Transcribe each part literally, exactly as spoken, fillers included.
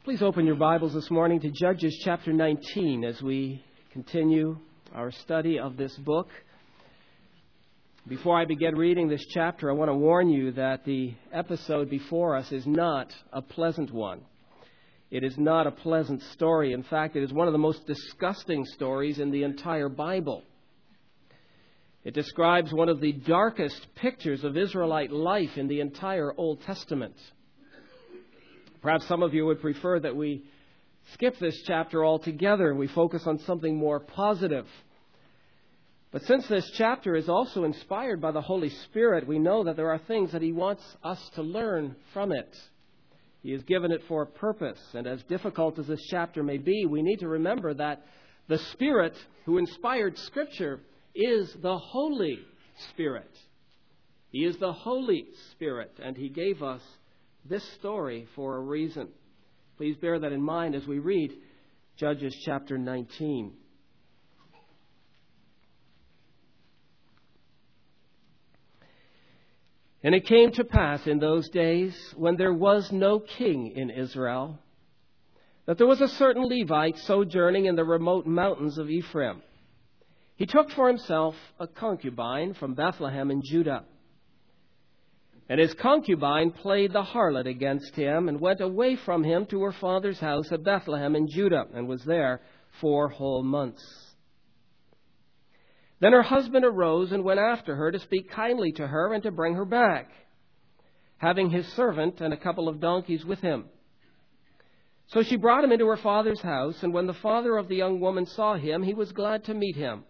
Please open your Bibles this morning to Judges chapter nineteen as we continue our study of this book. Before I begin reading this chapter, I want to warn you that the episode before us is not a pleasant one. It is not a pleasant story. In fact, it is one of the most disgusting stories in the entire Bible. It describes one of the darkest pictures of Israelite life in the entire Old Testament. Perhaps some of you would prefer that we skip this chapter altogether and we focus on something more positive. But since this chapter is also inspired by the Holy Spirit, we know that there are things that He wants us to learn from it. He has given it for a purpose. And as difficult as this chapter may be, we need to remember that the Spirit who inspired Scripture is the Holy Spirit. He is the Holy Spirit, and He gave us this story for a reason. Please bear that in mind as we read Judges chapter nineteen. And it came to pass in those days, when there was no king in Israel, that there was a certain Levite sojourning in the remote mountains of Ephraim. He took for himself a concubine from Bethlehem in Judah. And his concubine played the harlot against him and went away from him to her father's house at Bethlehem in Judah and was there four whole months. Then her husband arose and went after her to speak kindly to her and to bring her back, having his servant and a couple of donkeys with him. So she brought him into her father's house, and when the father of the young woman saw him, he was glad to meet him.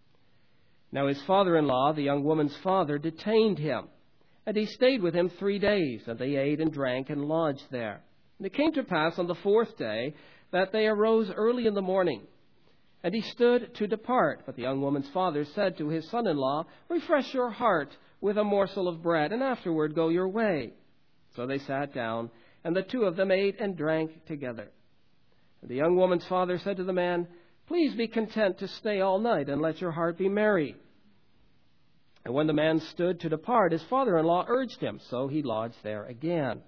Now his father-in-law, the young woman's father, detained him. And he stayed with him three days, and they ate and drank and lodged there. And it came to pass on the fourth day that they arose early in the morning. And he stood to depart. But the young woman's father said to his son-in-law, "Refresh your heart with a morsel of bread, and afterward go your way." So they sat down, and the two of them ate and drank together. And the young woman's father said to the man, "Please be content to stay all night, and let your heart be merry." And when the man stood to depart, his father-in-law urged him, so he lodged there again.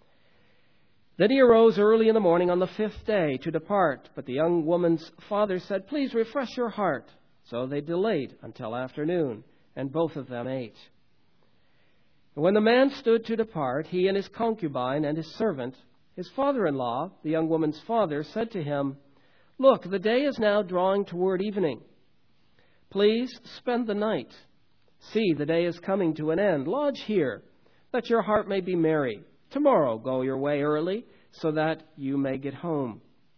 Then he arose early in the morning on the fifth day to depart. But the young woman's father said, "Please refresh your heart." So they delayed until afternoon, and both of them ate. And when the man stood to depart, he and his concubine and his servant, his father-in-law, the young woman's father, said to him, "Look, the day is now drawing toward evening. Please spend the night. See, the day is coming to an end. Lodge here, that your heart may be merry. Tomorrow go your way early, so that you may get home."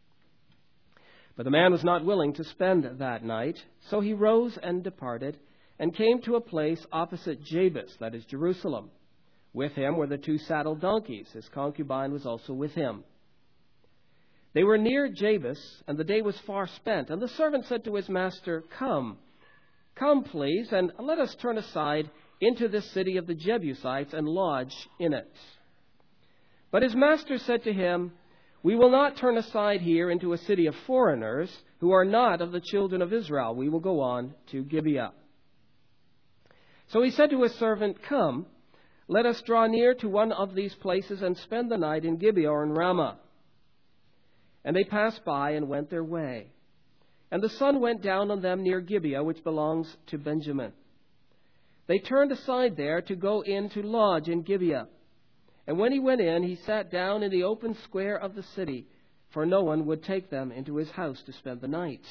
But the man was not willing to spend that night. So he rose and departed, and came to a place opposite Jabus, that is Jerusalem. With him were the two saddled donkeys. His concubine was also with him. They were near Jabus, and the day was far spent. And the servant said to his master, Come, Come, please, and let us turn aside into this city of the Jebusites and lodge in it. But his master said to him, "We will not turn aside here into a city of foreigners who are not of the children of Israel. We will go on to Gibeah." So he said to his servant, "Come, let us draw near to one of these places and spend the night in Gibeah or in Ramah." And they passed by and went their way. And the sun went down on them near Gibeah, which belongs to Benjamin. They turned aside there to go in to lodge in Gibeah. And when he went in, he sat down in the open square of the city, for no one would take them into his house to spend the night.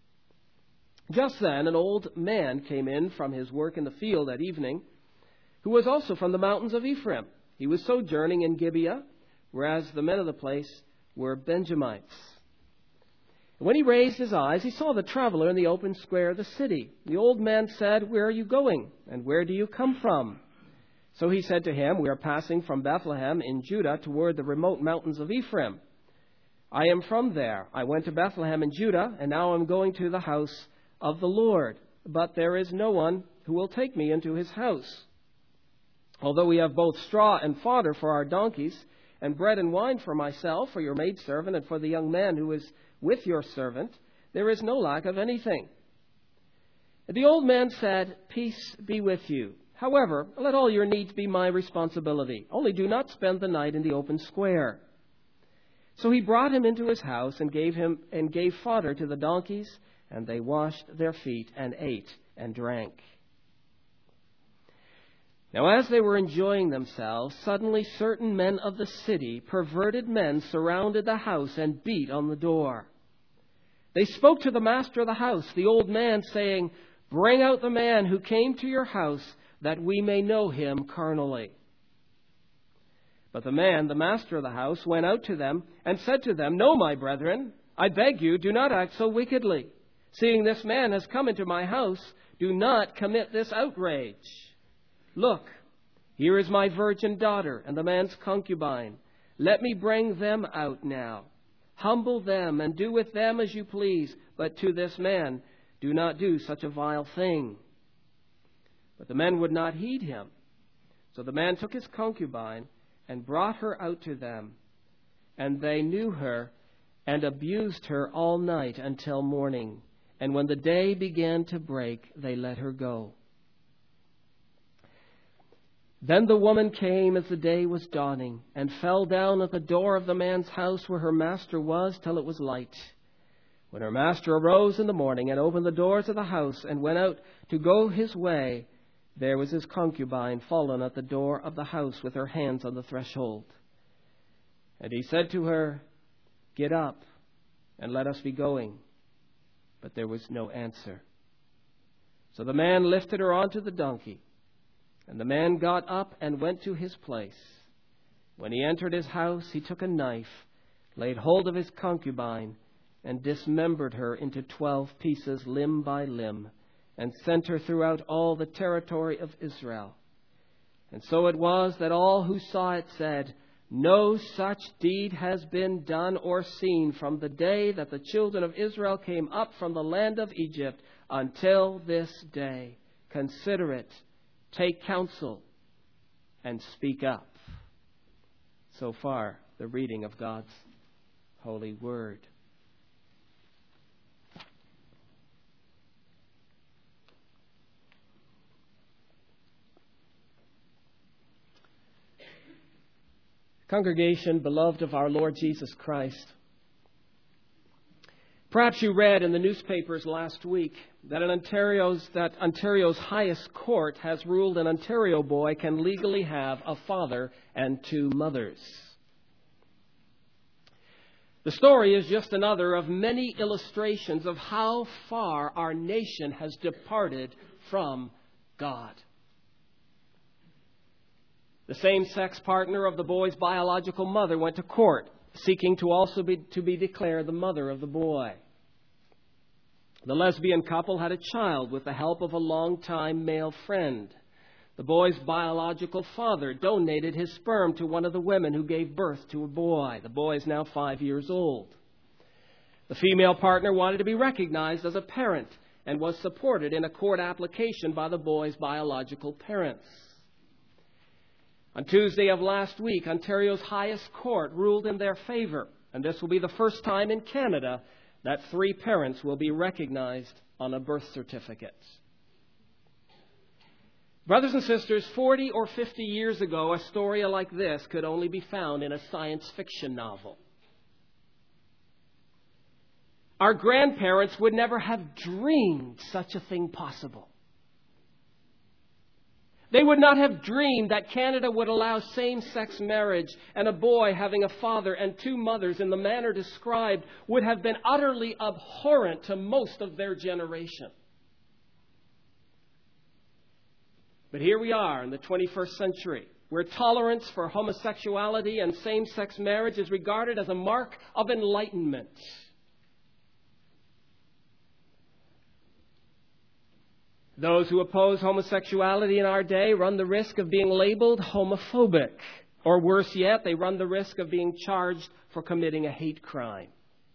Just then an old man came in from his work in the field at evening, who was also from the mountains of Ephraim. He was sojourning in Gibeah, whereas the men of the place were Benjamites. When he raised his eyes, he saw the traveler in the open square of the city. The old man said, "Where are you going, and where do you come from?" So he said to him, "We are passing from Bethlehem in Judah toward the remote mountains of Ephraim. I am from there. I went to Bethlehem in Judah, and now I'm going to the house of the Lord. But there is no one who will take me into his house. Although we have both straw and fodder for our donkeys, and bread and wine for myself, for your maidservant, and for the young man who is with your servant, there is no lack of anything." The old man said, "Peace be with you. However, let all your needs be my responsibility. Only do not spend the night in the open square." So he brought him into his house and gave him and gave fodder to the donkeys, and they washed their feet and ate and drank. Now as they were enjoying themselves, suddenly certain men of the city, perverted men, surrounded the house and beat on the door. They spoke to the master of the house, the old man, saying, "Bring out the man who came to your house, that we may know him carnally." But the man, the master of the house, went out to them and said to them, "No, my brethren, I beg you, do not act so wickedly. Seeing this man has come into my house, do not commit this outrage. Look, here is my virgin daughter and the man's concubine. Let me bring them out now. Humble them and do with them as you please, but to this man do not do such a vile thing." But the men would not heed him. So the man took his concubine and brought her out to them. And they knew her and abused her all night until morning. And when the day began to break, they let her go. Then the woman came as the day was dawning and fell down at the door of the man's house where her master was till it was light. When her master arose in the morning and opened the doors of the house and went out to go his way, there was his concubine fallen at the door of the house with her hands on the threshold. And he said to her, "Get up and let us be going." But there was no answer. So the man lifted her onto the donkey. And the man got up and went to his place. When he entered his house, he took a knife, laid hold of his concubine, and dismembered her into twelve pieces, limb by limb, and sent her throughout all the territory of Israel. And so it was that all who saw it said, "No such deed has been done or seen from the day that the children of Israel came up from the land of Egypt until this day. Consider it. Take counsel and speak up." So far, the reading of God's holy word. Congregation, beloved of our Lord Jesus Christ, perhaps you read in the newspapers last week that in Ontario's that Ontario's highest court has ruled an Ontario boy can legally have a father and two mothers. The story is just another of many illustrations of how far our nation has departed from God. The same-sex partner of the boy's biological mother went to court, seeking to also be, to be declared the mother of the boy. The lesbian couple had a child with the help of a longtime male friend. The boy's biological father donated his sperm to one of the women who gave birth to a boy. The boy is now five years old. The female partner wanted to be recognized as a parent and was supported in a court application by the boy's biological parents. On Tuesday of last week, Ontario's highest court ruled in their favor, and this will be the first time in Canada that three parents will be recognized on a birth certificate. Brothers and sisters, forty or fifty years ago, a story like this could only be found in a science fiction novel. Our grandparents would never have dreamed such a thing possible. They would not have dreamed that Canada would allow same-sex marriage, and a boy having a father and two mothers in the manner described would have been utterly abhorrent to most of their generation. But here we are in the twenty-first century, where tolerance for homosexuality and same-sex marriage is regarded as a mark of enlightenment. Those who oppose homosexuality in our day run the risk of being labeled homophobic. Or worse yet, they run the risk of being charged for committing a hate crime.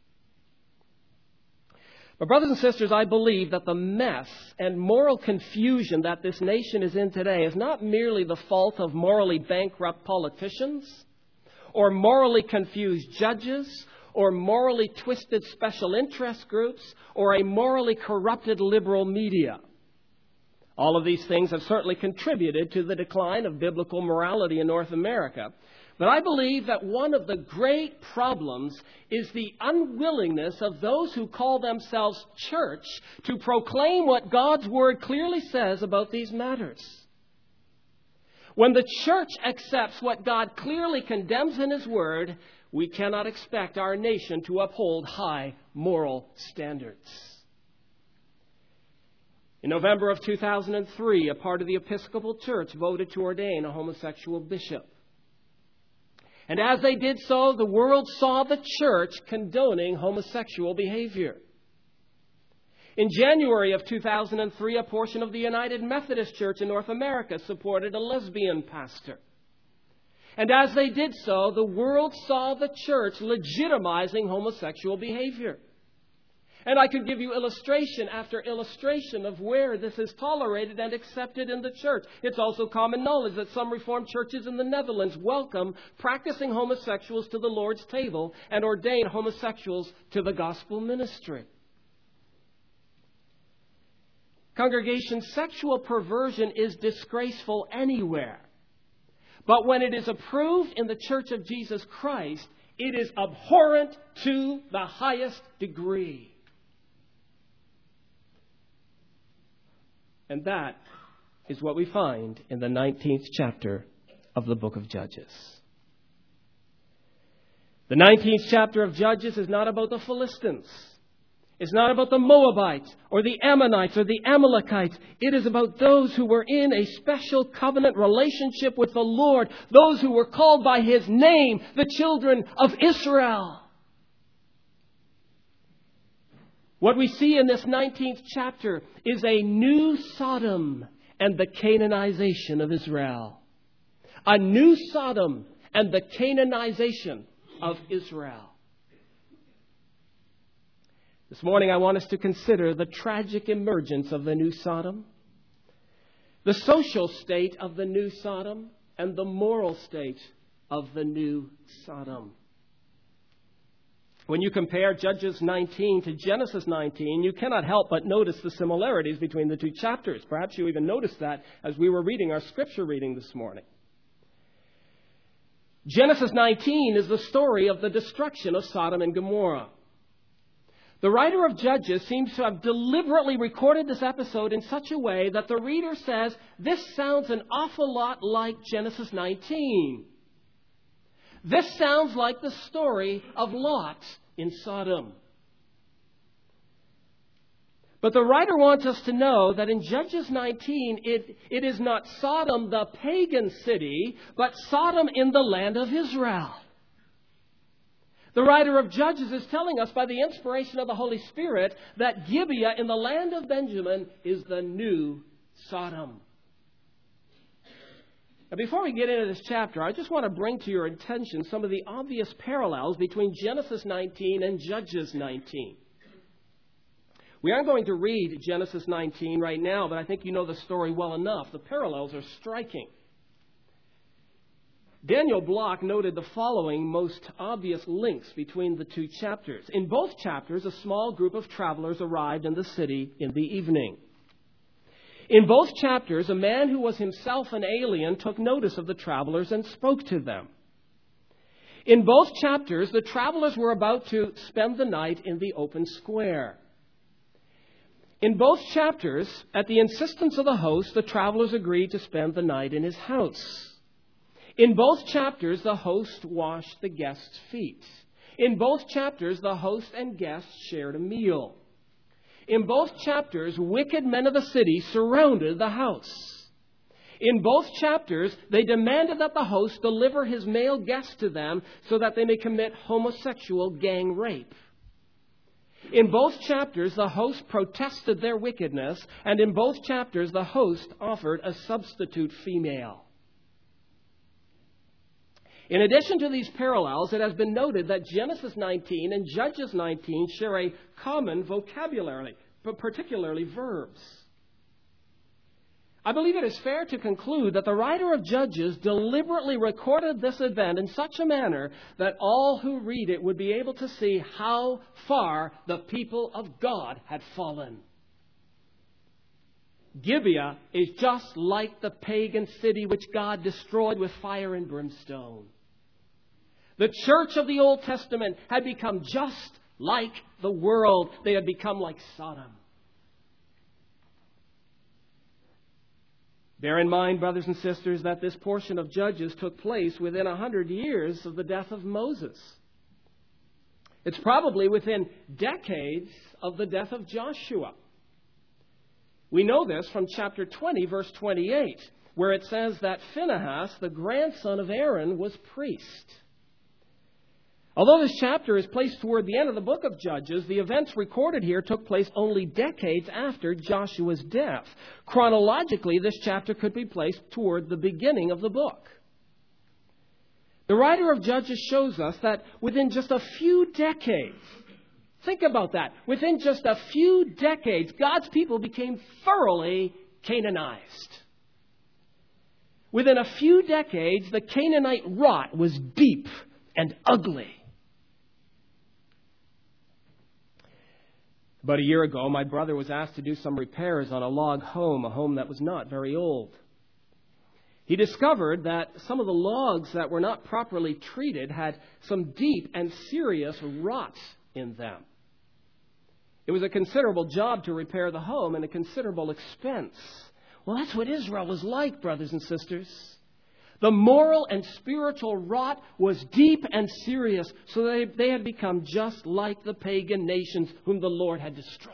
But brothers and sisters, I believe that the mess and moral confusion that this nation is in today is not merely the fault of morally bankrupt politicians or morally confused judges or morally twisted special interest groups or a morally corrupted liberal media. All of these things have certainly contributed to the decline of biblical morality in North America. But I believe that one of the great problems is the unwillingness of those who call themselves church to proclaim what God's Word clearly says about these matters. When the church accepts what God clearly condemns in His Word, we cannot expect our nation to uphold high moral standards. In November of two thousand three, a part of the Episcopal Church voted to ordain a homosexual bishop. And as they did so, the world saw the church condoning homosexual behavior. In January of two thousand three, a portion of the United Methodist Church in North America supported a lesbian pastor. And as they did so, the world saw the church legitimizing homosexual behavior. And I could give you illustration after illustration of where this is tolerated and accepted in the church. It's also common knowledge that some Reformed churches in the Netherlands welcome practicing homosexuals to the Lord's table and ordain homosexuals to the gospel ministry. Congregation, sexual perversion is disgraceful anywhere. But when it is approved in the Church of Jesus Christ, it is abhorrent to the highest degree. And that is what we find in the nineteenth chapter of the book of Judges. The nineteenth chapter of Judges is not about the Philistines. It's not about the Moabites or the Ammonites or the Amalekites. It is about those who were in a special covenant relationship with the Lord, those who were called by His name, the children of Israel. What we see in this nineteenth chapter is a new Sodom and the Canaanization of Israel. A new Sodom and the Canaanization of Israel. This morning I want us to consider the tragic emergence of the new Sodom, the social state of the new Sodom, and the moral state of the new Sodom. When you compare Judges nineteen to Genesis nineteen, you cannot help but notice the similarities between the two chapters. Perhaps you even noticed that as we were reading our scripture reading this morning. Genesis nineteen is the story of the destruction of Sodom and Gomorrah. The writer of Judges seems to have deliberately recorded this episode in such a way that the reader says, this sounds an awful lot like Genesis nineteen. This sounds like the story of Lot in Sodom. But the writer wants us to know that in Judges nineteen, it, it is not Sodom, the pagan city, but Sodom in the land of Israel. The writer of Judges is telling us by the inspiration of the Holy Spirit that Gibeah in the land of Benjamin is the new Sodom. Now, before we get into this chapter, I just want to bring to your attention some of the obvious parallels between Genesis nineteen and Judges nineteen. We aren't going to read Genesis nineteen right now, but I think you know the story well enough. The parallels are striking. Daniel Block noted the following most obvious links between the two chapters. In both chapters, a small group of travelers arrived in the city in the evening. In both chapters, a man who was himself an alien took notice of the travelers and spoke to them. In both chapters, the travelers were about to spend the night in the open square. In both chapters, at the insistence of the host, the travelers agreed to spend the night in his house. In both chapters, the host washed the guests' feet. In both chapters, the host and guests shared a meal. In both chapters, wicked men of the city surrounded the house. In both chapters, they demanded that the host deliver his male guests to them so that they may commit homosexual gang rape. In both chapters, the host protested their wickedness, and in both chapters, the host offered a substitute female. In addition to these parallels, it has been noted that Genesis nineteen and Judges nineteen share a common vocabulary, but particularly verbs. I believe it is fair to conclude that the writer of Judges deliberately recorded this event in such a manner that all who read it would be able to see how far the people of God had fallen. Gibeah is just like the pagan city which God destroyed with fire and brimstone. The church of the Old Testament had become just like the world. They had become like Sodom. Bear in mind, brothers and sisters, that this portion of Judges took place within a hundred years of the death of Moses. It's probably within decades of the death of Joshua. We know this from chapter twenty, verse twenty-eight, where it says that Phinehas, the grandson of Aaron, was priest. Although this chapter is placed toward the end of the book of Judges, the events recorded here took place only decades after Joshua's death. Chronologically, this chapter could be placed toward the beginning of the book. The writer of Judges shows us that within just a few decades, think about that, within just a few decades, God's people became thoroughly Canaanized. Within a few decades, the Canaanite rot was deep and ugly. About a year ago, my brother was asked to do some repairs on a log home, a home that was not very old. He discovered that some of the logs that were not properly treated had some deep and serious rot in them. It was a considerable job to repair the home and a considerable expense. Well, that's what Israel was like, brothers and sisters. The moral and spiritual rot was deep and serious, so they, they had become just like the pagan nations whom the Lord had destroyed.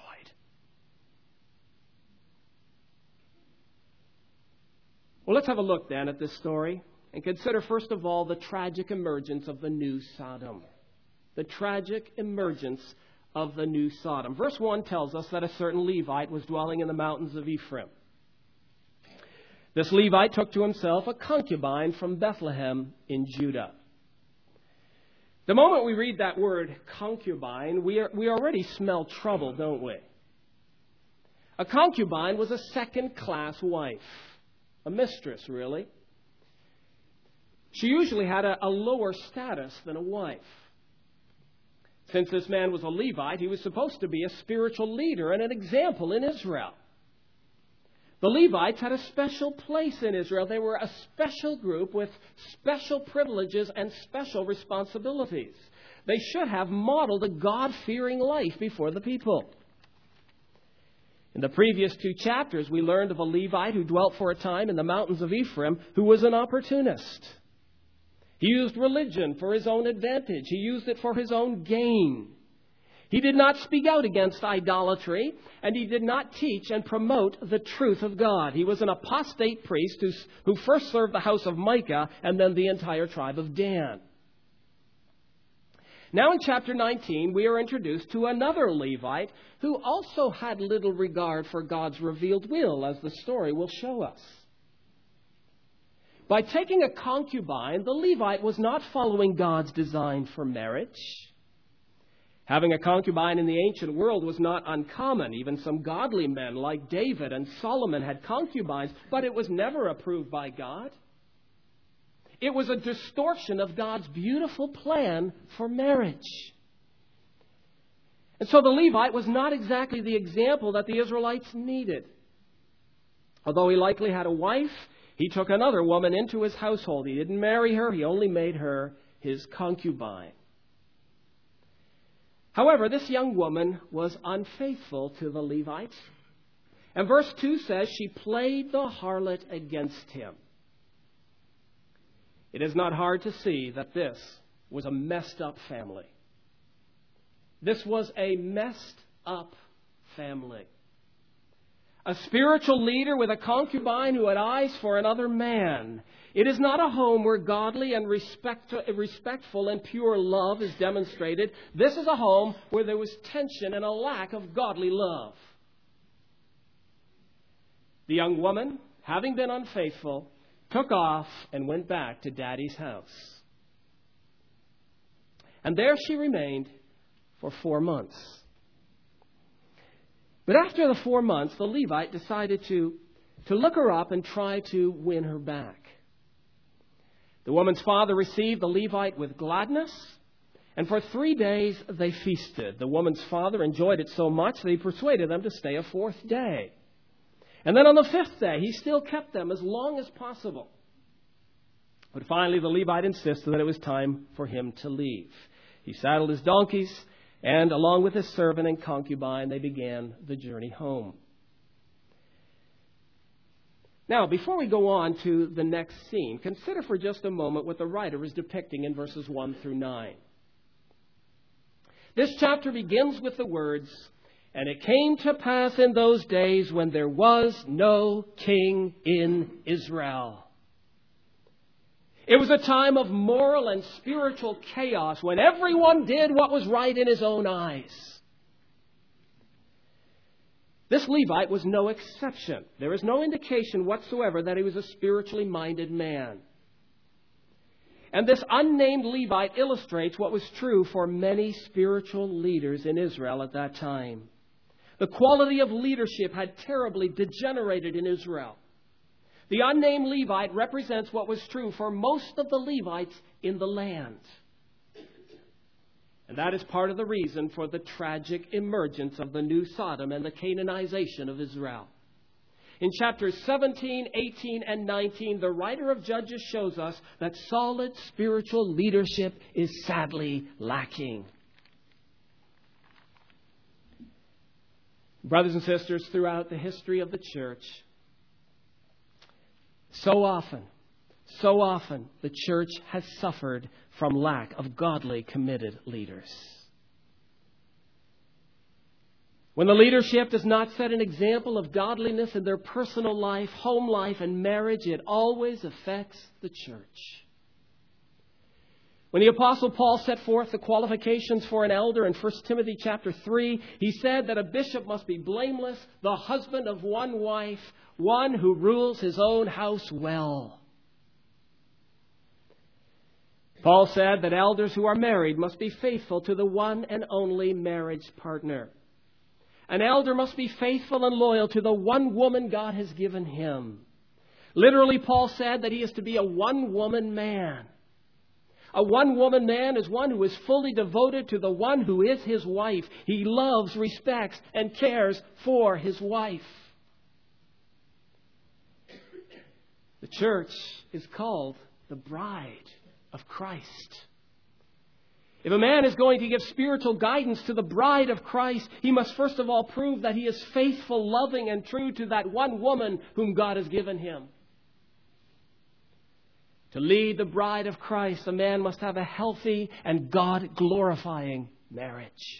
Well, let's have a look then at this story and consider first of all the tragic emergence of the new Sodom. The tragic emergence of the new Sodom. Verse one tells us that a certain Levite was dwelling in the mountains of Ephraim. This Levite took to himself a concubine from Bethlehem in Judah. The moment we read that word concubine, we, are, we already smell trouble, don't we? A concubine was a second-class wife, a mistress, really. She usually had a, a lower status than a wife. Since this man was a Levite, he was supposed to be a spiritual leader and an example in Israel. The Levites had a special place in Israel. They were a special group with special privileges and special responsibilities. They should have modeled a God-fearing life before the people. In the previous two chapters, we learned of a Levite who dwelt for a time in the mountains of Ephraim who was an opportunist. He used religion for his own advantage. He used it for his own gain. He did not speak out against idolatry, and he did not teach and promote the truth of God. He was an apostate priest who, who first served the house of Micah and then the entire tribe of Dan. Now in chapter nineteen, we are introduced to another Levite who also had little regard for God's revealed will, as the story will show us. By taking a concubine, the Levite was not following God's design for marriage. Having a concubine in the ancient world was not uncommon. Even some godly men like David and Solomon had concubines, but it was never approved by God. It was a distortion of God's beautiful plan for marriage. And so the Levite was not exactly the example that the Israelites needed. Although he likely had a wife, he took another woman into his household. He didn't marry her. He only made her his concubine. However, this young woman was unfaithful to the Levites. And verse two says she played the harlot against him. It is not hard to see that this was a messed up family. This was a messed up family. A spiritual leader with a concubine who had eyes for another man. It is not a home where godly and respect, respectful and pure love is demonstrated. This is a home where there was tension and a lack of godly love. The young woman, having been unfaithful, took off and went back to Daddy's house. And there she remained for four months. But after the four months, the Levite decided to, to look her up and try to win her back. The woman's father received the Levite with gladness, and for three days they feasted. The woman's father enjoyed it so much that he persuaded them to stay a fourth day. And then on the fifth day, he still kept them as long as possible. But finally, the Levite insisted that it was time for him to leave. He saddled his donkeys, and along with his servant and concubine, they began the journey home. Now, before we go on to the next scene, consider for just a moment what the writer is depicting in verses one through nine. This chapter begins with the words, "And it came to pass in those days when there was no king in Israel." It was a time of moral and spiritual chaos when everyone did what was right in his own eyes. This Levite was no exception. There is no indication whatsoever that he was a spiritually minded man. And this unnamed Levite illustrates what was true for many spiritual leaders in Israel at that time. The quality of leadership had terribly degenerated in Israel. The unnamed Levite represents what was true for most of the Levites in the land. And that is part of the reason for the tragic emergence of the new Sodom and the Canaanization of Israel. In chapters seventeen, eighteen, and nineteen, the writer of Judges shows us that solid spiritual leadership is sadly lacking. Brothers and sisters, throughout the history of the church, so often, so often, the church has suffered from lack of godly, committed leaders. When the leadership does not set an example of godliness in their personal life, home life, and marriage, it always affects the church. When the Apostle Paul set forth the qualifications for an elder in First Timothy chapter three, he said that a bishop must be blameless, the husband of one wife, one who rules his own house well. Paul said that elders who are married must be faithful to the one and only marriage partner. An elder must be faithful and loyal to the one woman God has given him. Literally, Paul said that he is to be a one-woman man. A one-woman man is one who is fully devoted to the one who is his wife. He loves, respects, and cares for his wife. The church is called the bride of Christ. If a man is going to give spiritual guidance to the bride of Christ, he must first of all prove that he is faithful, loving, and true to that one woman whom God has given him. To lead the bride of Christ, a man must have a healthy and God-glorifying marriage.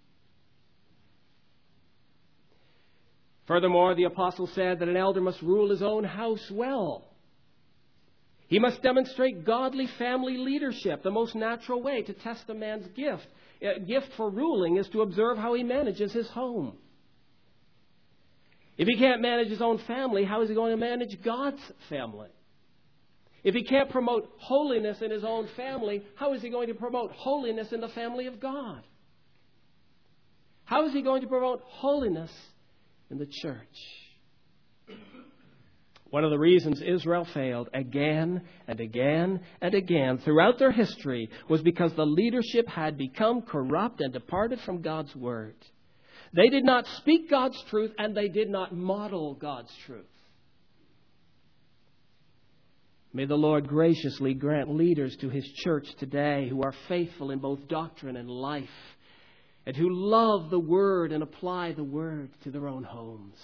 Furthermore, the apostle said that an elder must rule his own house well. He must demonstrate godly family leadership. The most natural way to test a man's gift, a gift for ruling, is to observe how he manages his home. If he can't manage his own family, how is he going to manage God's family? If he can't promote holiness in his own family, how is he going to promote holiness in the family of God? How is he going to promote holiness in the church? One of the reasons Israel failed again and again and again throughout their history was because the leadership had become corrupt and departed from God's word. They did not speak God's truth, and they did not model God's truth. May the Lord graciously grant leaders to His church today who are faithful in both doctrine and life, and who love the Word and apply the Word to their own homes.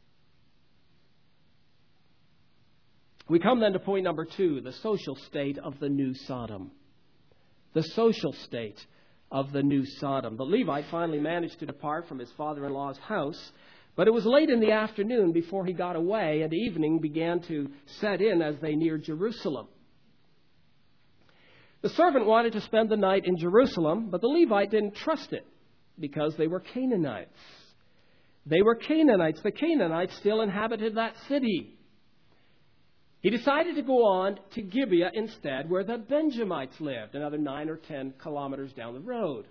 We come then to point number two, the social state of the new Sodom. The social state of the new Sodom. The Levite finally managed to depart from his father-in-law's house, but it was late in the afternoon before he got away, and evening began to set in as they neared Jerusalem. The servant wanted to spend the night in Jerusalem, but the Levite didn't trust it because they were Canaanites. They were Canaanites. The Canaanites still inhabited that city. He decided to go on to Gibeah instead, where the Benjamites lived, another nine or ten kilometers down the road.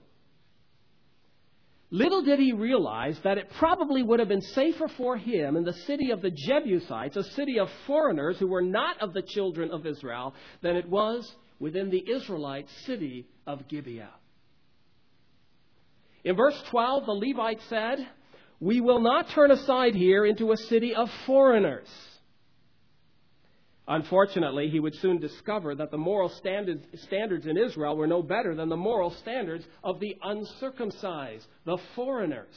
Little did he realize that it probably would have been safer for him in the city of the Jebusites, a city of foreigners who were not of the children of Israel, than it was within the Israelite city of Gibeah. In verse twelve, the Levite said, We will not turn aside here into a city of foreigners. Unfortunately, he would soon discover that the moral standards, standards in Israel were no better than the moral standards of the uncircumcised, the foreigners.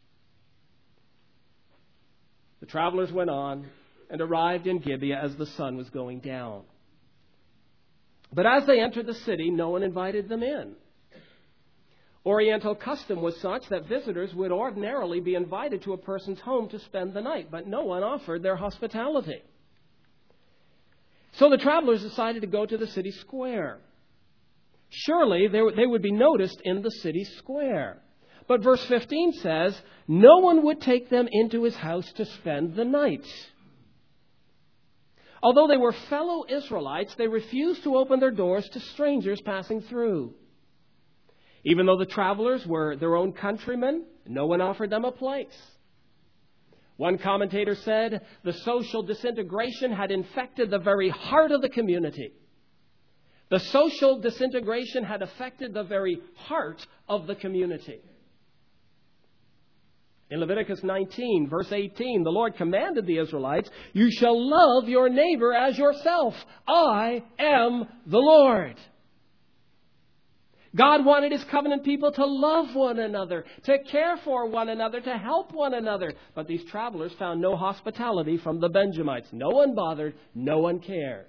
The travelers went on and arrived in Gibeah as the sun was going down. But as they entered the city, no one invited them in. Oriental custom was such that visitors would ordinarily be invited to a person's home to spend the night, but no one offered their hospitality. So the travelers decided to go to the city square. Surely they would be noticed in the city square. But verse fifteen says, no one would take them into his house to spend the night. Although they were fellow Israelites, they refused to open their doors to strangers passing through. Even though the travelers were their own countrymen, no one offered them a place. One commentator said, the social disintegration had infected the very heart of the community. The social disintegration had affected the very heart of the community. In Leviticus nineteen, verse eighteen, the Lord commanded the Israelites, you shall love your neighbor as yourself. I am the Lord. God wanted his covenant people to love one another, to care for one another, to help one another. But these travelers found no hospitality from the Benjamites. No one bothered, no one cared.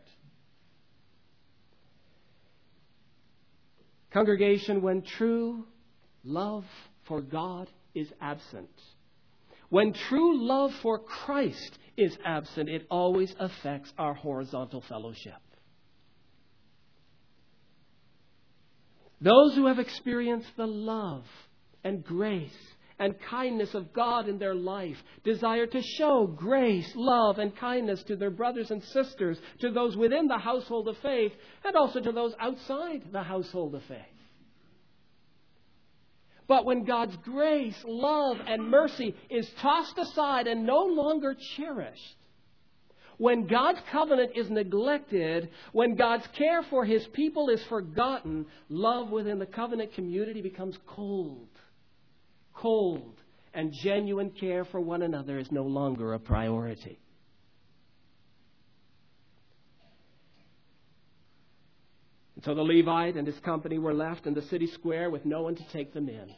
Congregation, when true love for God is absent, when true love for Christ is absent, it always affects our horizontal fellowship. Those who have experienced the love and grace and kindness of God in their life desire to show grace, love, and kindness to their brothers and sisters, to those within the household of faith, and also to those outside the household of faith. But when God's grace, love, and mercy is tossed aside and no longer cherished, when God's covenant is neglected, when God's care for his people is forgotten, love within the covenant community becomes cold. Cold. And genuine care for one another is no longer a priority. And so the Levite and his company were left in the city square with no one to take them in.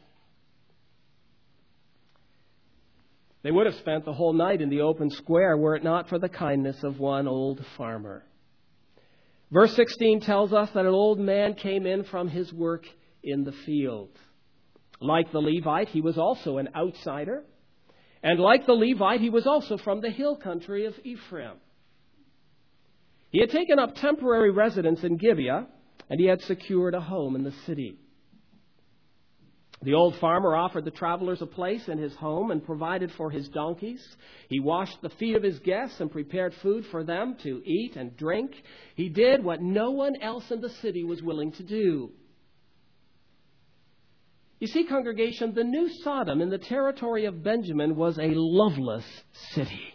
They would have spent the whole night in the open square were it not for the kindness of one old farmer. Verse sixteen tells us that an old man came in from his work in the field. Like the Levite, he was also an outsider. And like the Levite, he was also from the hill country of Ephraim. He had taken up temporary residence in Gibeah, and he had secured a home in the city. The old farmer offered the travelers a place in his home and provided for his donkeys. He washed the feet of his guests and prepared food for them to eat and drink. He did what no one else in the city was willing to do. You see, congregation, the new Sodom in the territory of Benjamin was a loveless city.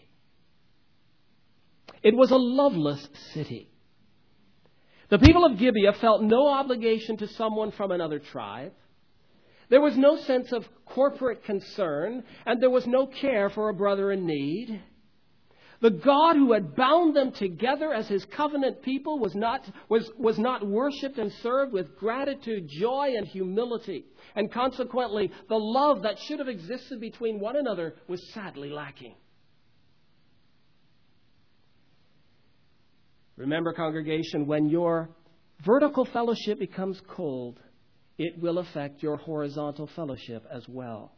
It was a loveless city. The people of Gibeah felt no obligation to someone from another tribe. There was no sense of corporate concern, and there was no care for a brother in need. The God who had bound them together as his covenant people was not, was, was not worshipped and served with gratitude, joy, and humility. And consequently, the love that should have existed between one another was sadly lacking. Remember, congregation, when your vertical fellowship becomes cold, it will affect your horizontal fellowship as well.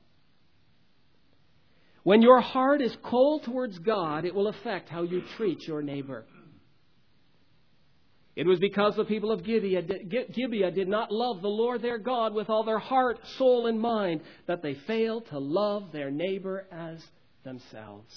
When your heart is cold towards God, it will affect how you treat your neighbor. It was because the people of Gibeah did, Gibeah did not love the Lord their God with all their heart, soul, and mind that they failed to love their neighbor as themselves.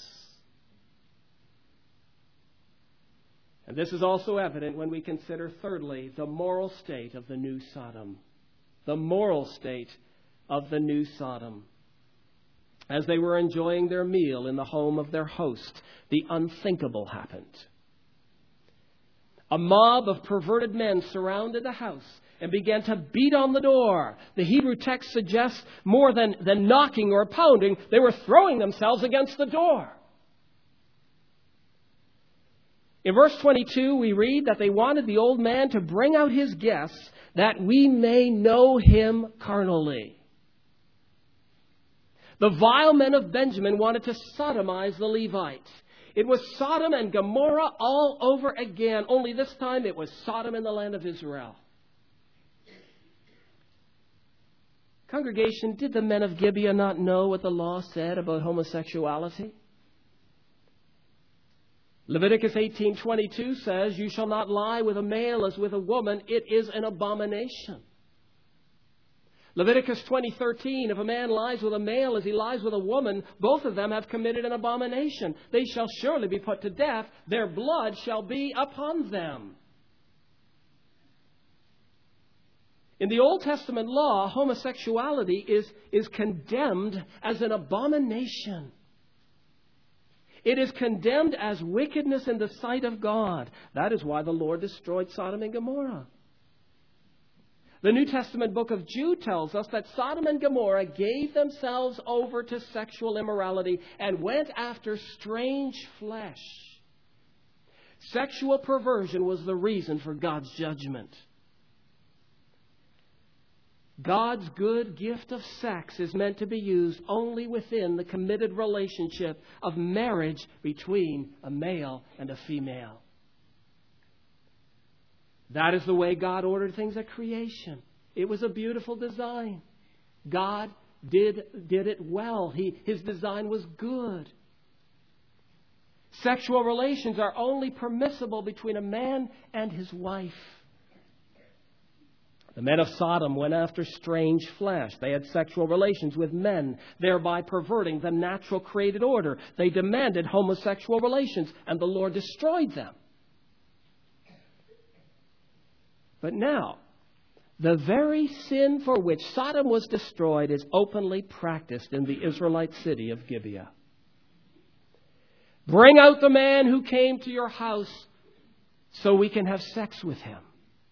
And this is also evident when we consider, thirdly, the moral state of the new Sodom. The moral state of the new Sodom. As they were enjoying their meal in the home of their host, the unthinkable happened. A mob of perverted men surrounded the house and began to beat on the door. The Hebrew text suggests more than, than knocking or pounding, they were throwing themselves against the door. In verse twenty-two, we read that they wanted the old man to bring out his guests that we may know him carnally. The vile men of Benjamin wanted to sodomize the Levites. It was Sodom and Gomorrah all over again, only this time it was Sodom in the land of Israel. Congregation, did the men of Gibeah not know what the law said about homosexuality? Leviticus eighteen twenty-two says, "You shall not lie with a male as with a woman. It is an abomination." Leviticus twenty thirteen, "If a man lies with a male as he lies with a woman, both of them have committed an abomination. They shall surely be put to death. Their blood shall be upon them." In the Old Testament law, homosexuality is, is condemned as an abomination. It is condemned as wickedness in the sight of God. That is why the Lord destroyed Sodom and Gomorrah. The New Testament book of Jude tells us that Sodom and Gomorrah gave themselves over to sexual immorality and went after strange flesh. Sexual perversion was the reason for God's judgment. God's good gift of sex is meant to be used only within the committed relationship of marriage between a male and a female. That is the way God ordered things at creation. It was a beautiful design. God did, did it well. He, his design was good. Sexual relations are only permissible between a man and his wife. The men of Sodom went after strange flesh. They had sexual relations with men, thereby perverting the natural created order. They demanded homosexual relations, and the Lord destroyed them. But now, the very sin for which Sodom was destroyed is openly practiced in the Israelite city of Gibeah. Bring out the man who came to your house so we can have sex with him.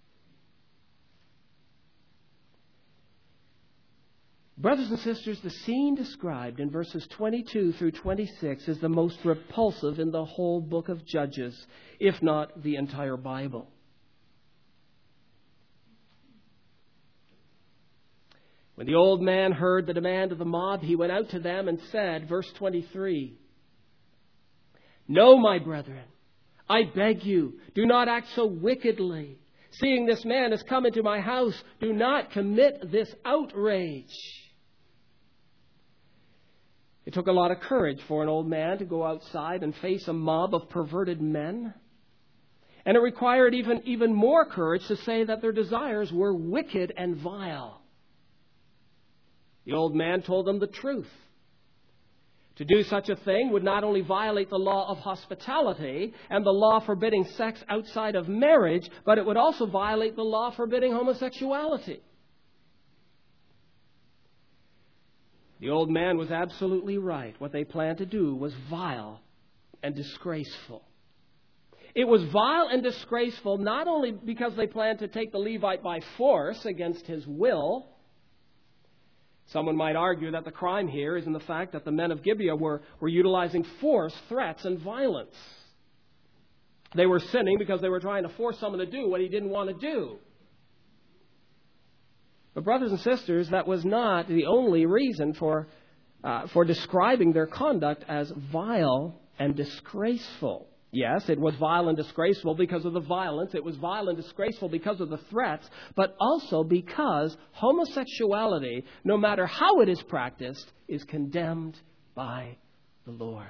Brothers and sisters, the scene described in verses twenty-two through twenty-six is the most repulsive in the whole book of Judges, if not the entire Bible. When the old man heard the demand of the mob, he went out to them and said, verse twenty-three, "No, my brethren, I beg you, do not act so wickedly. Seeing this man has come into my house, do not commit this outrage." It took a lot of courage for an old man to go outside and face a mob of perverted men. And it required even, even more courage to say that their desires were wicked and vile. The old man told them the truth. To do such a thing would not only violate the law of hospitality and the law forbidding sex outside of marriage, but it would also violate the law forbidding homosexuality. The old man was absolutely right. What they planned to do was vile and disgraceful. It was vile and disgraceful not only because they planned to take the Levite by force against his will. Someone might argue that the crime here is in the fact that the men of Gibeah were, were utilizing force, threats, and violence. They were sinning because they were trying to force someone to do what he didn't want to do. But brothers and sisters, that was not the only reason for, uh, for describing their conduct as vile and disgraceful. Yes, it was vile and disgraceful because of the violence. It was vile and disgraceful because of the threats, but also because homosexuality, no matter how it is practiced, is condemned by the Lord.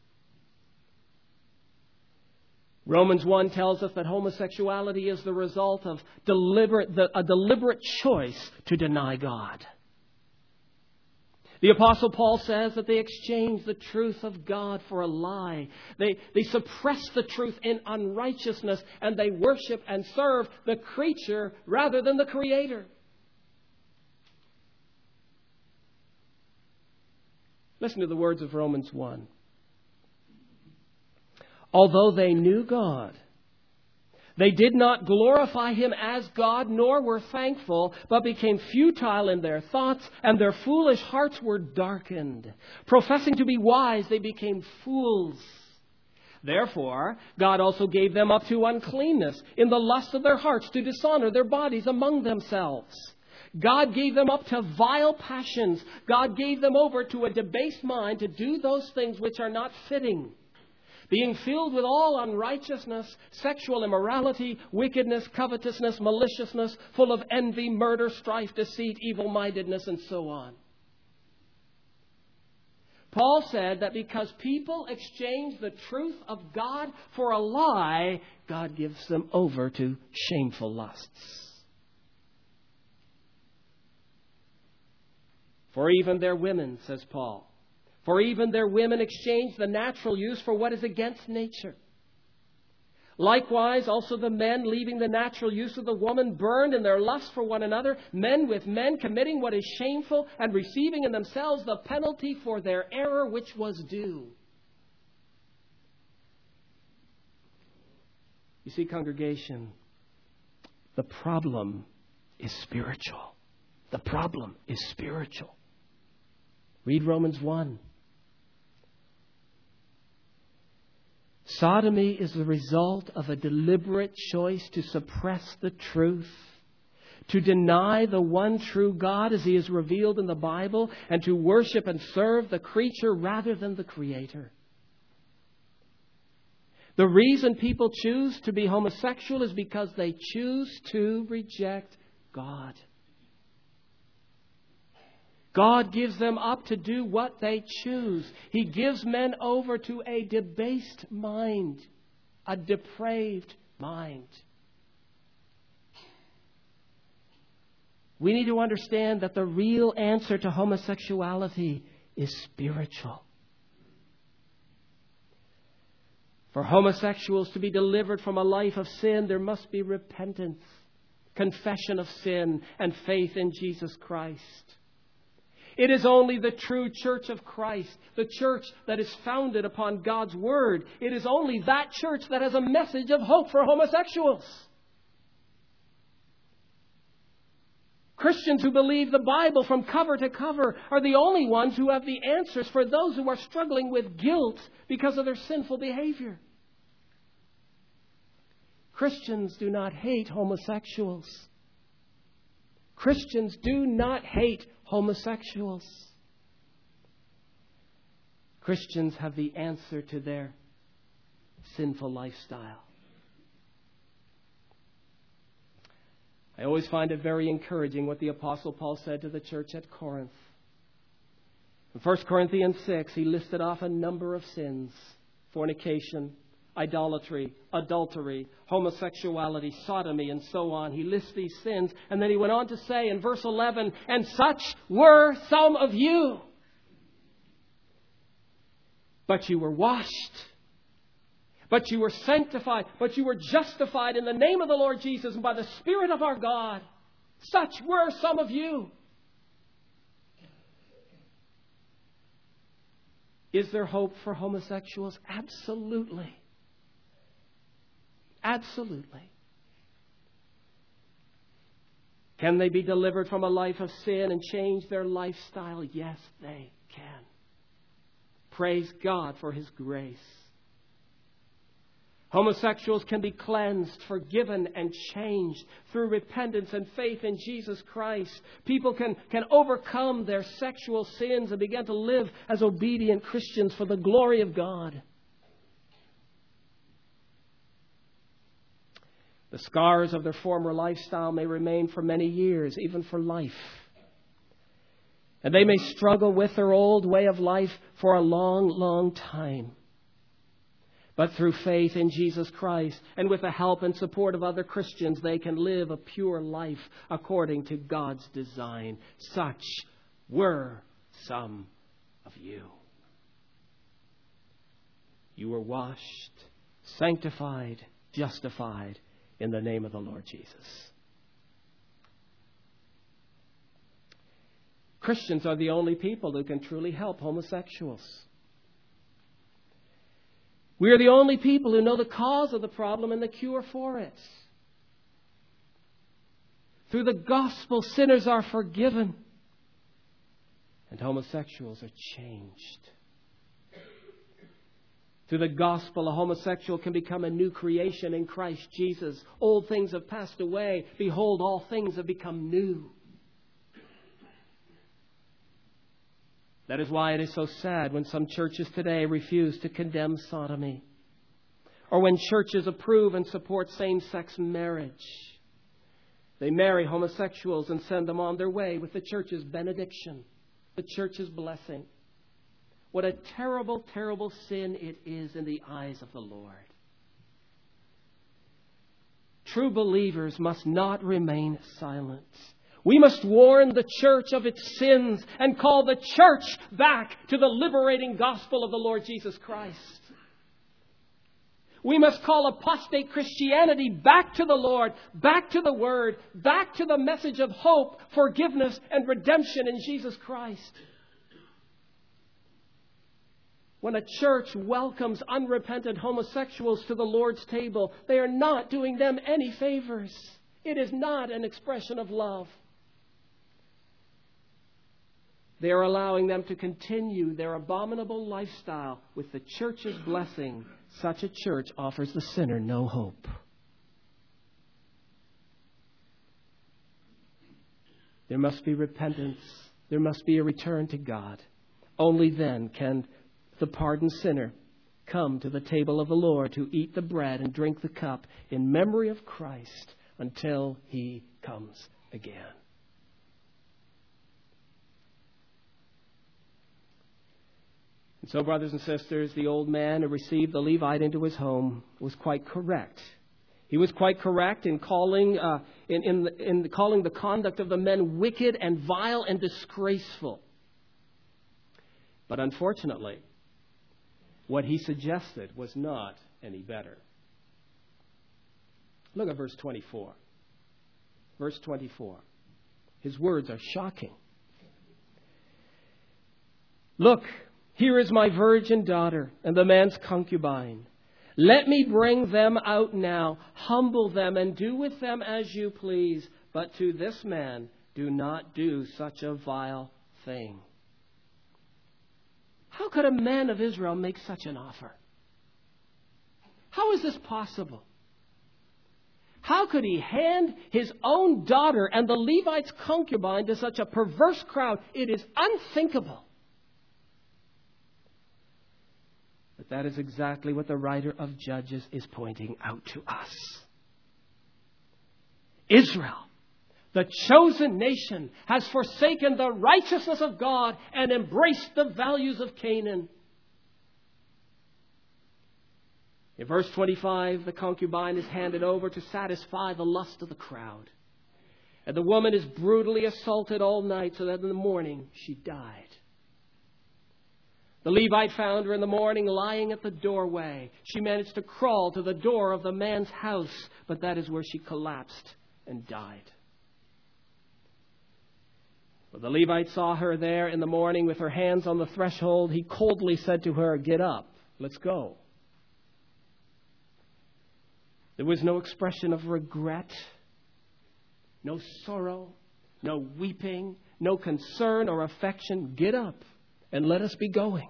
Romans one tells us that homosexuality is the result of deliberate, the, a deliberate choice to deny God. The Apostle Paul says that they exchange the truth of God for a lie. They, they suppress the truth in unrighteousness, and they worship and serve the creature rather than the Creator. Listen to the words of Romans one. Although they knew God, They did not glorify Him as God, nor were thankful, but became futile in their thoughts, and their foolish hearts were darkened. Professing to be wise, they became fools. Therefore, God also gave them up to uncleanness in the lust of their hearts, to dishonor their bodies among themselves. God gave them up to vile passions. God gave them over to a debased mind to do those things which are not fitting, being filled with all unrighteousness, sexual immorality, wickedness, covetousness, maliciousness, full of envy, murder, strife, deceit, evil-mindedness, and so on. Paul said that because people exchange the truth of God for a lie, God gives them over to shameful lusts. For even their women, says Paul, for even their women exchange the natural use for what is against nature. Likewise, also the men, leaving the natural use of the woman, burned in their lust for one another, men with men, committing what is shameful, and receiving in themselves the penalty for their error which was due. You see, congregation, the problem is spiritual. The problem is spiritual. Read Romans one. Sodomy is the result of a deliberate choice to suppress the truth, to deny the one true God as He is revealed in the Bible, and to worship and serve the creature rather than the Creator. The reason people choose to be homosexual is because they choose to reject God. God gives them up to do what they choose. He gives men over to a debased mind, a depraved mind. We need to understand that the real answer to homosexuality is spiritual. For homosexuals to be delivered from a life of sin, there must be repentance, confession of sin, and faith in Jesus Christ. It is only the true church of Christ, the church that is founded upon God's Word. It is only that church that has a message of hope for homosexuals. Christians who believe the Bible from cover to cover are the only ones who have the answers for those who are struggling with guilt because of their sinful behavior. Christians do not hate homosexuals. Christians do not hate homosexuals. Christians have the answer to their sinful lifestyle. I always find it very encouraging what the Apostle Paul said to the church at Corinth. In First Corinthians six, he listed off a number of sins: fornication, idolatry, adultery, homosexuality, sodomy, and so on. He lists these sins, and then he went on to say in verse eleven, "And such were some of you. But you were washed, but you were sanctified, but you were justified in the name of the Lord Jesus and by the Spirit of our God. Such were some of you." Is there hope for homosexuals? Absolutely. Absolutely. Can they be delivered from a life of sin and change their lifestyle? Yes, they can. Praise God for His grace. Homosexuals can be cleansed, forgiven, and changed through repentance and faith in Jesus Christ. People can, can overcome their sexual sins and begin to live as obedient Christians for the glory of God. The scars of their former lifestyle may remain for many years, even for life. And they may struggle with their old way of life for a long, long time. But through faith in Jesus Christ and with the help and support of other Christians, they can live a pure life according to God's design. Such were some of you. You were washed, sanctified, justified in the name of the Lord Jesus. Christians are the only people who can truly help homosexuals. We are the only people who know the cause of the problem and the cure for it. Through the gospel, sinners are forgiven and homosexuals are changed. Through the gospel, a homosexual can become a new creation in Christ Jesus. Old things have passed away. Behold, all things have become new. That is why it is so sad when some churches today refuse to condemn sodomy, or when churches approve and support same-sex marriage. They marry homosexuals and send them on their way with the church's benediction, the church's blessing. What a terrible, terrible sin it is in the eyes of the Lord. True believers must not remain silent. We must warn the church of its sins and call the church back to the liberating gospel of the Lord Jesus Christ. We must call apostate Christianity back to the Lord, back to the Word, back to the message of hope, forgiveness, and redemption in Jesus Christ. When a church welcomes unrepentant homosexuals to the Lord's table, they are not doing them any favors. It is not an expression of love. They are allowing them to continue their abominable lifestyle with the church's blessing. Such a church offers the sinner no hope. There must be repentance. There must be a return to God. Only then can the pardoned sinner come to the table of the Lord to eat the bread and drink the cup in memory of Christ until He comes again. And so, brothers and sisters, the old man who received the Levite into his home was quite correct. He was quite correct in calling uh, in, in, in calling the conduct of the men wicked and vile and disgraceful. But unfortunately, what he suggested was not any better. Look at verse twenty-four. Verse twenty-four. His words are shocking. Look, here is my virgin daughter and the man's concubine. Let me bring them out now, humble them, and do with them as you please. But to this man, do not do such a vile thing. How could a man of Israel make such an offer? How is this possible? How could he hand his own daughter and the Levite's concubine to such a perverse crowd? It is unthinkable. But that is exactly what the writer of Judges is pointing out to us. Israel, the chosen nation, has forsaken the righteousness of God and embraced the values of Canaan. In verse twenty-five, the concubine is handed over to satisfy the lust of the crowd. And the woman is brutally assaulted all night so that in the morning she died. The Levite found her in the morning lying at the doorway. She managed to crawl to the door of the man's house, but that is where she collapsed and died. When the Levite saw her there in the morning with her hands on the threshold, he coldly said to her, "Get up, let's go." There was no expression of regret, no sorrow, no weeping, no concern or affection. Get up and let us be going.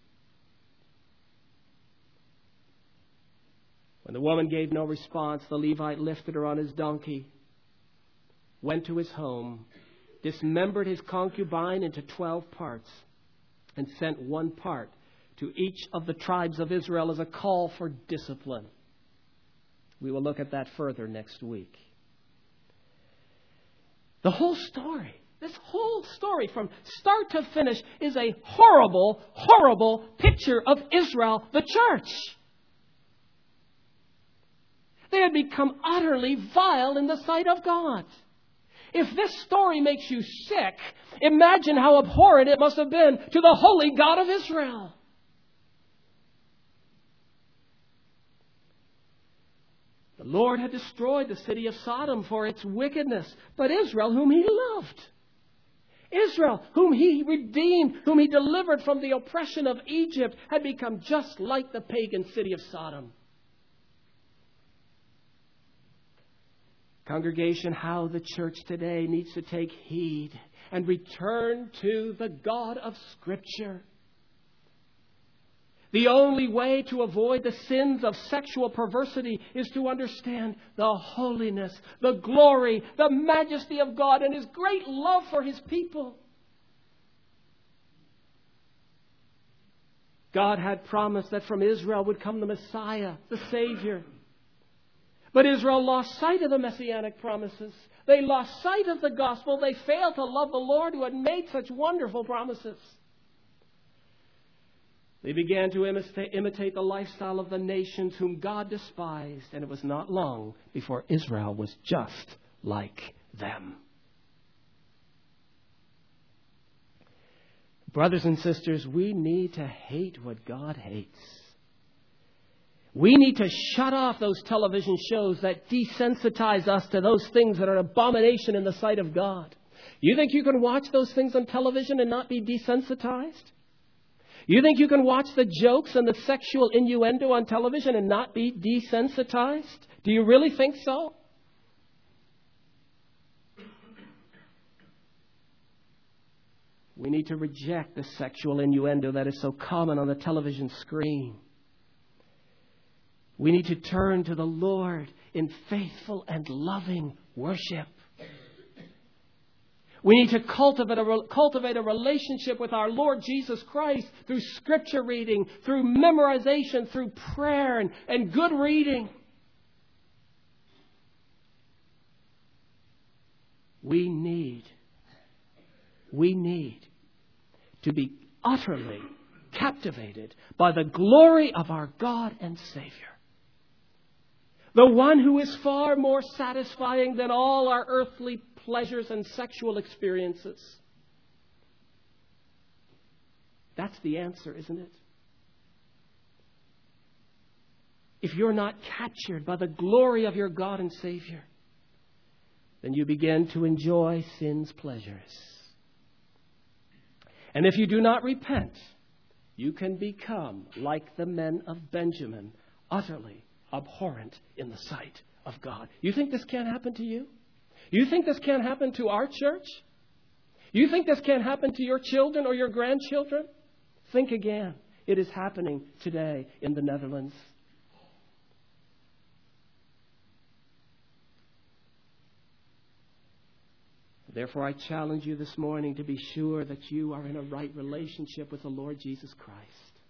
When the woman gave no response, the Levite lifted her on his donkey, went to his home, dismembered his concubine into twelve parts, and sent one part to each of the tribes of Israel as a call for discipline. We will look at that further next week. The whole story, this whole story from start to finish is a horrible, horrible picture of Israel, the church. They had become utterly vile in the sight of God. If this story makes you sick, imagine how abhorrent it must have been to the holy God of Israel. The Lord had destroyed the city of Sodom for its wickedness, but Israel, whom He loved, Israel, whom he redeemed, whom he delivered from the oppression of Egypt, had become just like the pagan city of Sodom. Congregation, how the church today needs to take heed and return to the God of Scripture. The only way to avoid the sins of sexual perversity is to understand the holiness, the glory, the majesty of God and His great love for His people. God had promised that from Israel would come the Messiah, the Savior. But Israel lost sight of the messianic promises. They lost sight of the gospel. They failed to love the Lord who had made such wonderful promises. They began to imitate, imitate the lifestyle of the nations whom God despised, and it was not long before Israel was just like them. Brothers and sisters, we need to hate what God hates. We need to shut off those television shows that desensitize us to those things that are an abomination in the sight of God. You think you can watch those things on television and not be desensitized? You think you can watch the jokes and the sexual innuendo on television and not be desensitized? Do you really think so? We need to reject the sexual innuendo that is so common on the television screen. We need to turn to the Lord in faithful and loving worship. We need to cultivate a, cultivate a relationship with our Lord Jesus Christ through Scripture reading, through memorization, through prayer and, and good reading. We need, we need to be utterly captivated by the glory of our God and Savior. The one who is far more satisfying than all our earthly pleasures and sexual experiences. That's the answer, isn't it? If you're not captured by the glory of your God and Savior, then you begin to enjoy sin's pleasures. And if you do not repent, you can become like the men of Benjamin, utterly abhorrent in the sight of God. You think this can't happen to you? You think this can't happen to our church? You think this can't happen to your children or your grandchildren? Think again. It is happening today in the Netherlands. Therefore, I challenge you this morning to be sure that you are in a right relationship with the Lord Jesus Christ.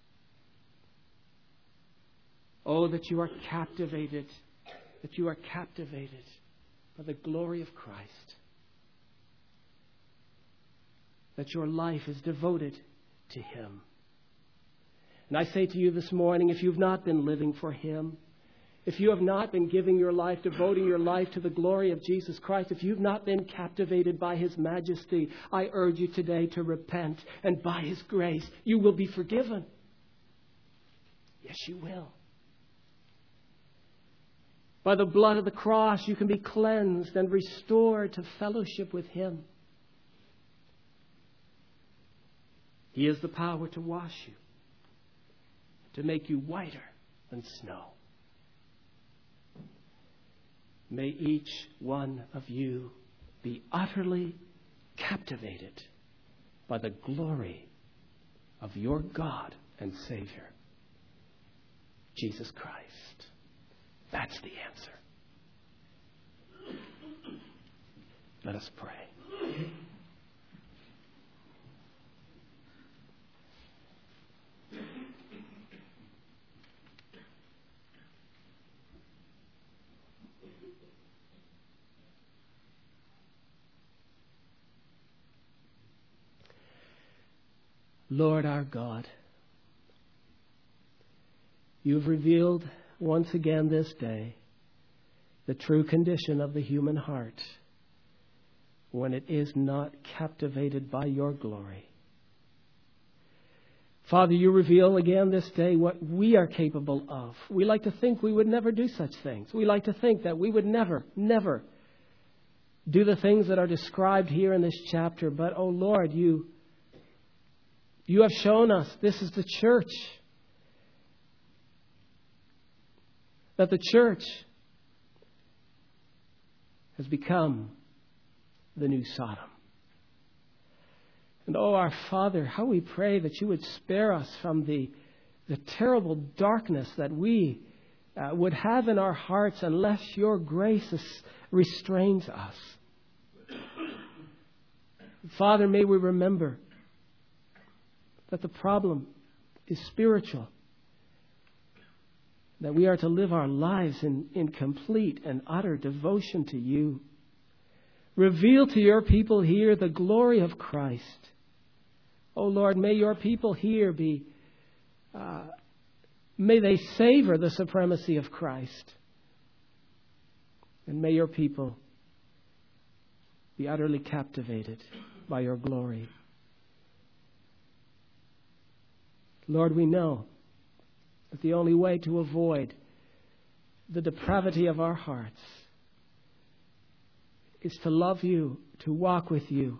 Oh, that you are captivated, that you are captivated by the glory of Christ. That your life is devoted to Him. And I say to you this morning, if you've not been living for Him, if you have not been giving your life, devoting your life to the glory of Jesus Christ, if you've not been captivated by His majesty, I urge you today to repent. And by His grace, you will be forgiven. Yes, you will. By the blood of the cross, you can be cleansed and restored to fellowship with Him. He has the power to wash you, to make you whiter than snow. May each one of you be utterly captivated by the glory of your God and Savior, Jesus Christ. That's the answer. Let us pray. Lord our God, you've revealed once again this day the true condition of the human heart when it is not captivated by your glory. Father, you reveal again this day what we are capable of. We like to think we would never do such things. We like to think that we would never, never do the things that are described here in this chapter. But, oh Lord, you, you have shown us this is the church. That the church has become the new Sodom. And oh, our Father, how we pray that you would spare us from the, the terrible darkness that we uh, would have in our hearts unless your grace is, restrains us. Father, may we remember that the problem is spiritual. That we are to live our lives in, in complete and utter devotion to you. Reveal to your people here the glory of Christ. Oh Lord, may your people here be, uh, may they savor the supremacy of Christ. And may your people be utterly captivated by your glory. Lord, we know that the only way to avoid the depravity of our hearts is to love you, to walk with you,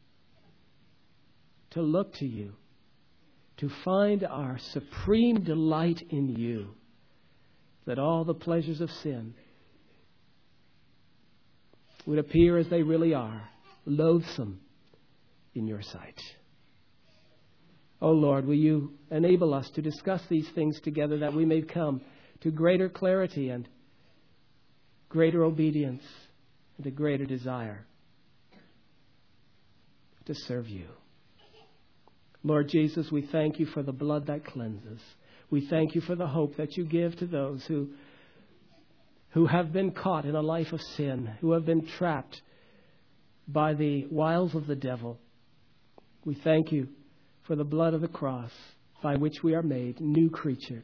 to look to you, to find our supreme delight in you, that all the pleasures of sin would appear as they really are, loathsome in your sight. Oh Lord, will you enable us to discuss these things together that we may come to greater clarity and greater obedience and a greater desire to serve you. Lord Jesus, we thank you for the blood that cleanses. We thank you for the hope that you give to those who, who have been caught in a life of sin, who have been trapped by the wiles of the devil. We thank you for the blood of the cross by which we are made new creatures,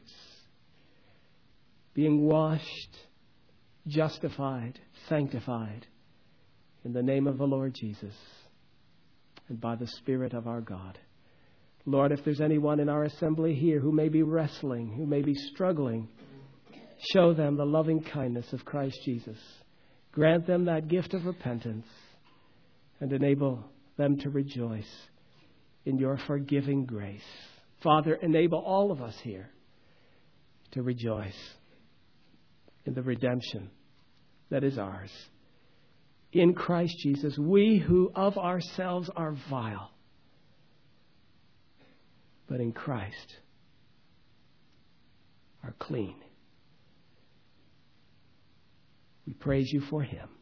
being washed, justified, sanctified in the name of the Lord Jesus and by the Spirit of our God. Lord, if there's anyone in our assembly here who may be wrestling, who may be struggling, show them the loving kindness of Christ Jesus. Grant them that gift of repentance and enable them to rejoice in your forgiving grace. Father, enable all of us here to rejoice in the redemption that is ours. In Christ Jesus, we who of ourselves are vile, but in Christ are clean. We praise you for him.